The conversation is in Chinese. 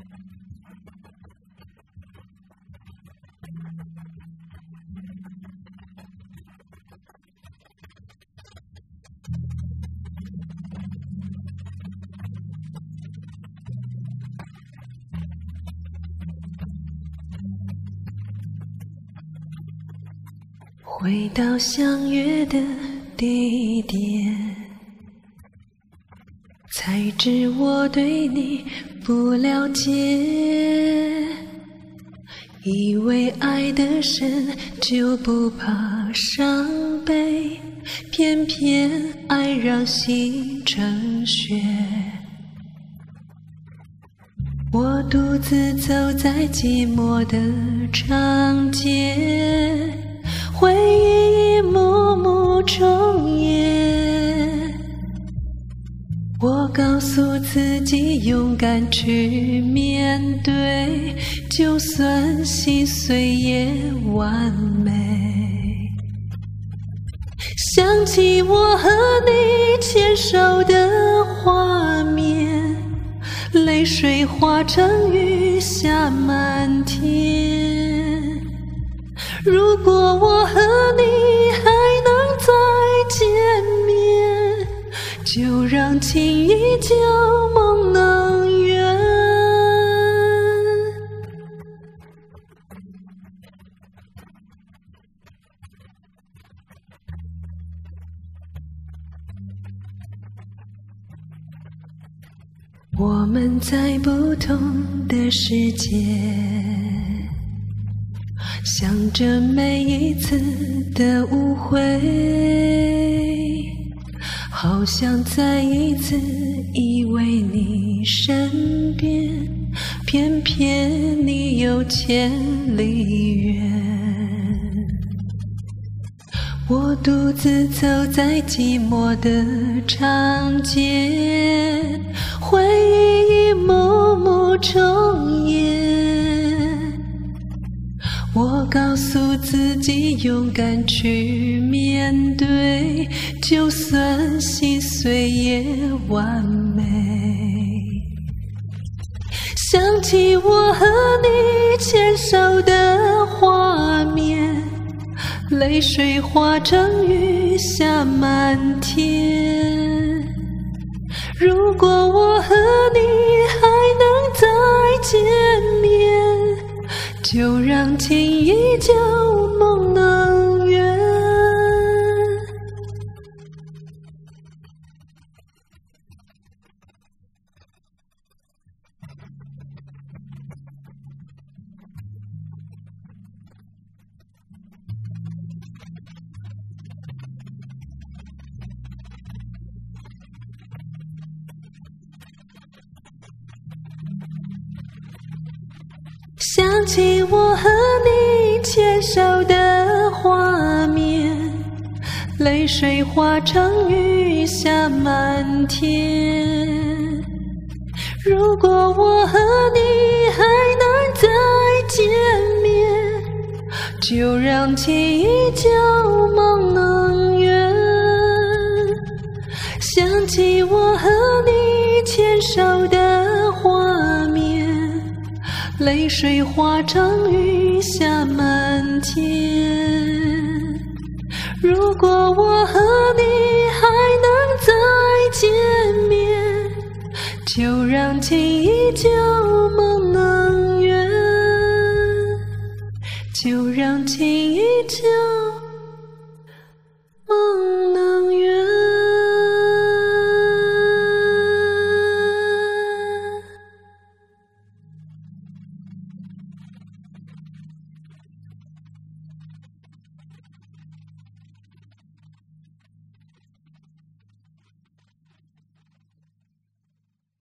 回到相约的地点，才知我对你不了解，以为爱得深就不怕伤悲，偏偏爱让心成雪。我独自走在寂寞的长街，回忆一幕幕重演。我告诉自己勇敢去面对，就算心碎也完美。想起我和你牵手的画面，泪水化成雨下满天。如果我和你还能再见面，就让情依旧梦能圆。我们在不同的世界，想着每一次的误会，好想再一次依偎你身边，偏偏你有千里远。我独自走在寂寞的长街，回忆一幕幕重演。我告诉自己勇敢去面对，就算心碎也完美。想起我和你牵手的画面，泪水化成雨下满天。如果我和你还能再见面，就让情依旧梦能圆。想起我和你牵手的画面，泪水化成雨下满天。如果我和你还能再见面，就让情依旧梦能圆。想起我和你牵手的画面，泪水化成雨下满天。如果我和你还能再见面，就让情依旧梦能圆，就让情依旧